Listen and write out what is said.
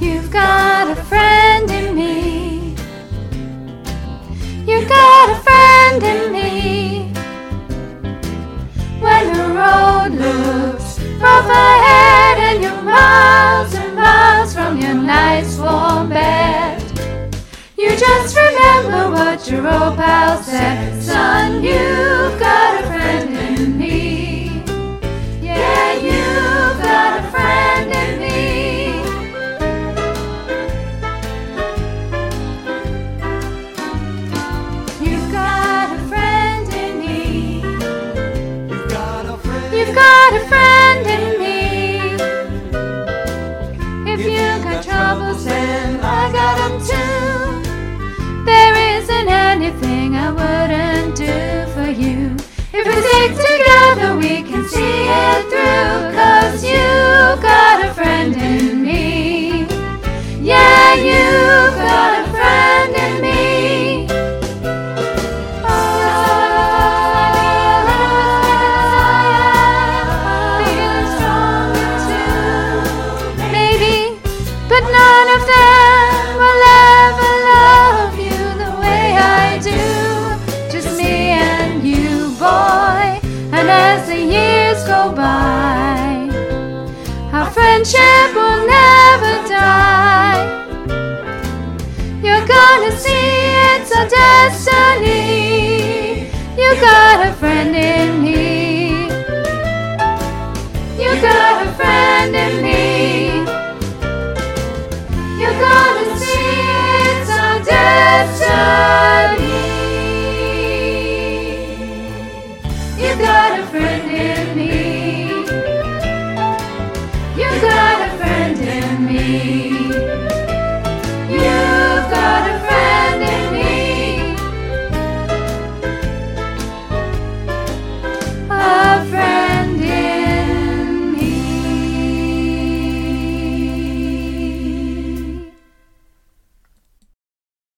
You've got a friend in me. You've got a friend in me. When the road looks rough ahead and you're miles and miles from your nice warm bed, you just remember what your old pal said. Son, you've got a friend in me. Yeah, you've got a friend in me. You've got a friend in me. You've got a friend. You've got a friend in me. If you got troubles, then I got them too. There isn't anything I wouldn't do for you. If we stick together, we can see it through. 'Cause you got a friend in me. Yeah, you've got a friend in me. Feeling stronger too. Maybe, but none of them will ever love you the way I do. Just me and you, boy. And as the years go by, our friendship will never die. You're gonna see it's our destiny. You got a friend in me. You got a friend in me. You're gonna see it's our destiny. You got a friend in me. You got a friend in me.